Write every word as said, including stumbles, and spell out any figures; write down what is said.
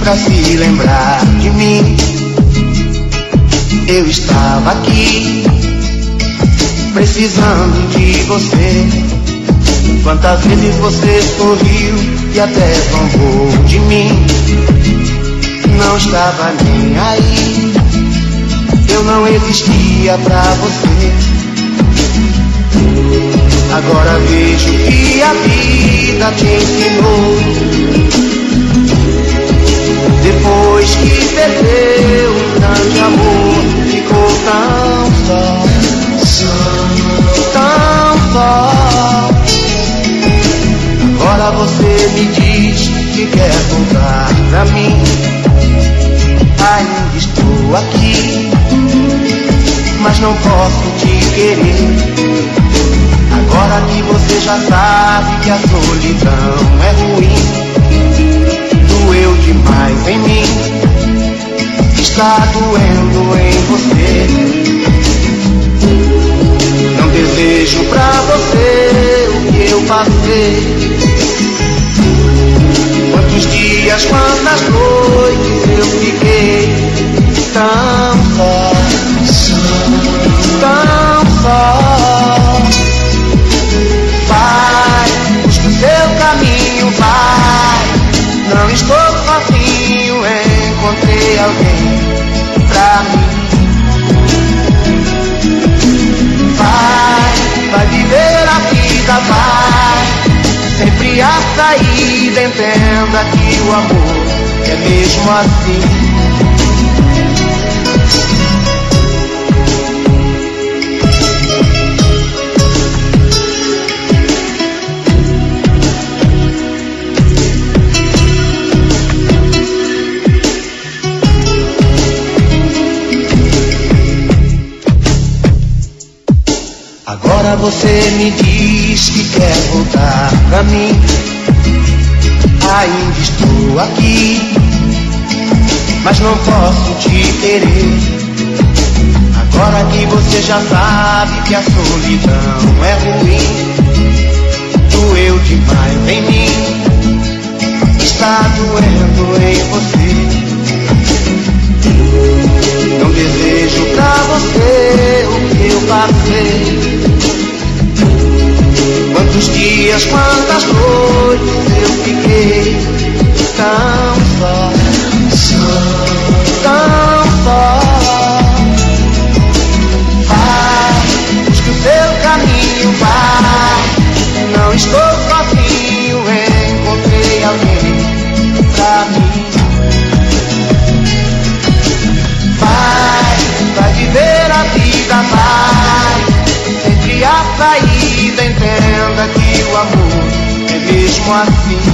pra se lembrar de mim. Eu estava aqui, precisando de você. Quantas vezes você sorriu e até zombou de mim. Não estava nem aí, eu não existia pra você. Agora vejo que a vida te ensinou. Depois que perdeu um grande amor, ficou tão só, tão só. Agora você me diz que quer voltar pra mim. Ainda estou aqui, mas não posso te querer. Agora que você já sabe que a solidão é ruim, doeu demais em mim, está doendo em você. Não desejo pra você o que eu passei. Quantos dias, quantas noites eu fiquei tão só, tão só. Vai, busca o seu caminho, vai. Não estou sozinho, encontrei alguém pra mim. Vai, vai viver a vida, vai. Sempre a saída, entenda que o amor é mesmo assim. Agora você me diz que quer voltar pra mim. Ainda estou aqui, mas não posso te querer. Agora que você já sabe que a solidão é ruim, doeu demais em mim, está doendo em você. Não desejo pra você o que eu passei. Quantos dias, quantas noites eu fiquei tão só, tão só. Vai, busca o seu caminho, vai. Não estou sozinho, encontrei alguém pra mim. Vai, vai viver a vida, vai. Sempre a saída, entenda que o amor é mesmo assim.